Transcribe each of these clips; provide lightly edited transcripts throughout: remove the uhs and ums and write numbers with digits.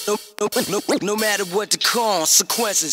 No matter what the consequences.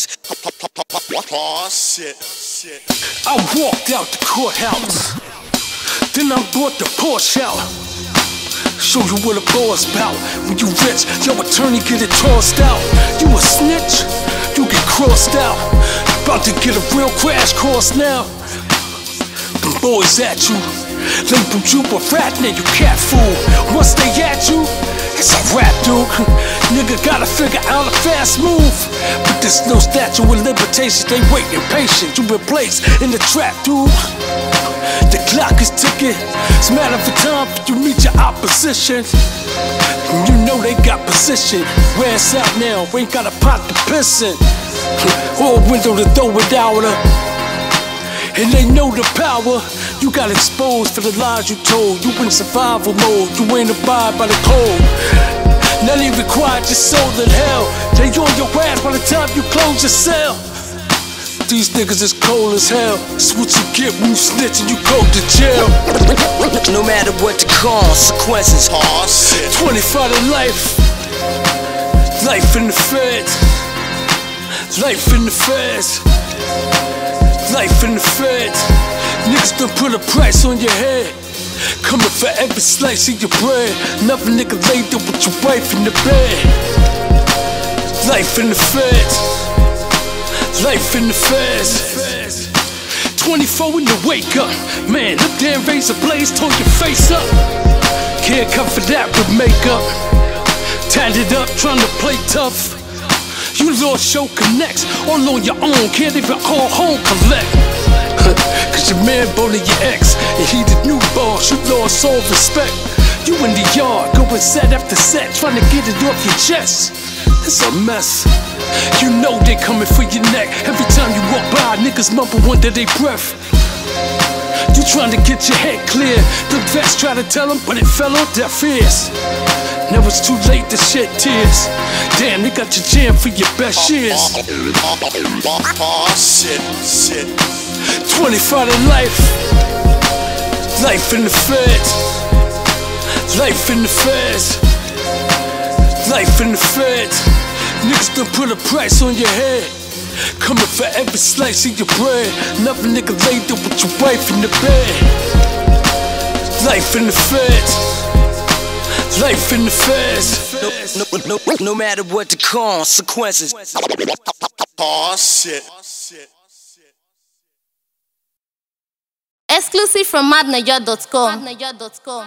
Oh, shit. I walked out the courthouse, then I brought the Porsche out. Show you what a boss bout. When you rich, your attorney get it tossed out. You a snitch, you get crossed out. About to get a real crash course now. Them boys at you, label you a rat, now you cat fool. Once they at you, it's a rap, dude. Nigga gotta figure out a fast move. But there's no statute of limitations, they waiting patient. You been placed in the trap, dude. The clock is ticking, it's a matter of time for you meet your opposition. And you know they got position. Where it's out now, ain't got a pot to piss in. Or a window to throw it out of. And they know the power. You got exposed for the lies you told. You in survival mode, you ain't abide by the code. Now they required your soul in hell. They on your ass by the time you close your cell. These niggas is cold as hell. It's what you get when you snitch and you go to jail. No matter what the consequences. Oh, shit. 25 to life. Life in the feds. Life in the feds. Life in the feds. Niggas done put a price on your head. Coming for every slice of your bread. Another nigga laid up with your wife in the bed. Life in the feds. Life in the feds. 24 in the wake up. Man, them damn razor blades tore your face up. Can't come for that with makeup. Tatted up, trying to play tough. You lost your connects all on your own. Can't even call home collect. Cause your man bullied your ex, and he the new boss. You lost all respect. You in the yard, going set after set, trying to get it off your chest. It's a mess. You know they coming for your neck. Every time you walk by, niggas mumble under their breath. You trying to get your head clear. The vets try to tell them, but it fell on deaf ears. Now it's too late to shed tears. Damn, they got you jammed for your best years. Oh, shit. 25 to life. Life in the feds. Life in the feds. Life in the feds. Niggas done put a price on your head. Coming for every slice of your bread. Another nigga laid up with your wife in the bed. Life in the feds. Life in the feds. No matter what the consequences. Oh, shit. Exclusive from madnaja.com.